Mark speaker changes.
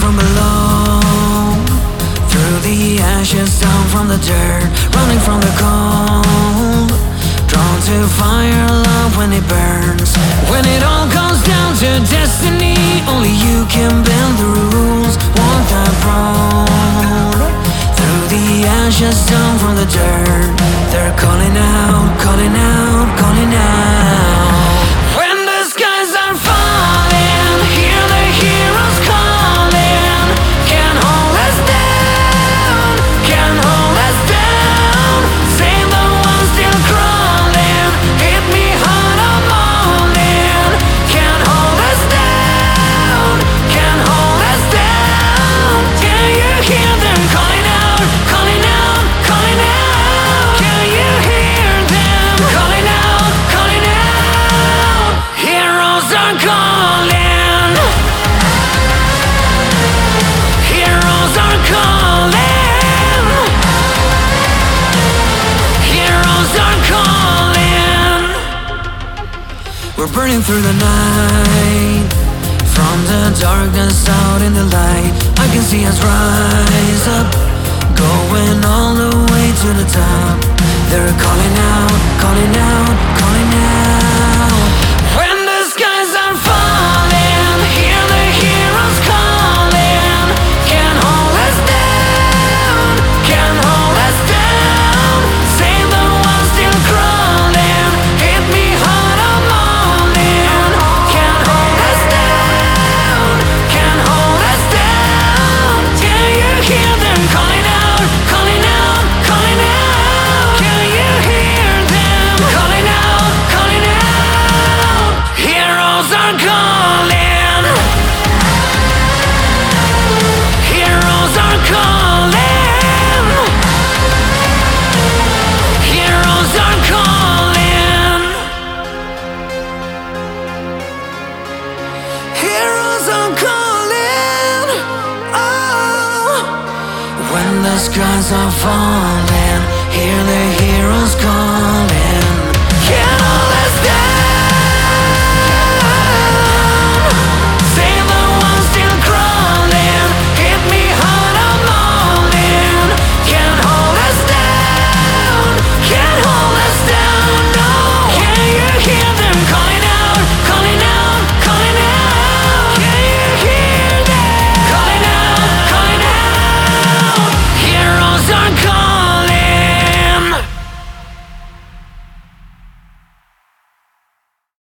Speaker 1: from below, through the ashes, down from the dirt, running from the cold, drawn to fire, love when it burns. When it all comes down to destiny, only you can bend the rules. Want that road, through the ashes, down from the dirt. They're calling out, calling out, calling out. When the skies are falling, hear the heroes calling. Can't hold us down, can't hold us down. Save the ones still crawling. Hit me hard, I'm all in. Can't hold us down, can't hold us down. Can you hear them calling out, calling out, calling out? Can you hear them calling out, calling out? Heroes are calling. Heroes are calling. Heroes are calling. We're burning through the night, from the darkness out in the light. I can see us rise up, going all the way to the top. They're calling out, calling out, calling out. When the skies are falling, hear the heroes calling. Can't hold us down, can't hold us down. Save the ones still crawling. Hit me hard, I'm all in. Can't hold us down, can't hold us down. Can you hear them calling out, calling out, calling out? Can you hear them calling out, calling out? Heroes are calling. Heroes are calling. Heroes are calling. Heroes are calling. Oh, when the skies are falling, hear the heroes calling.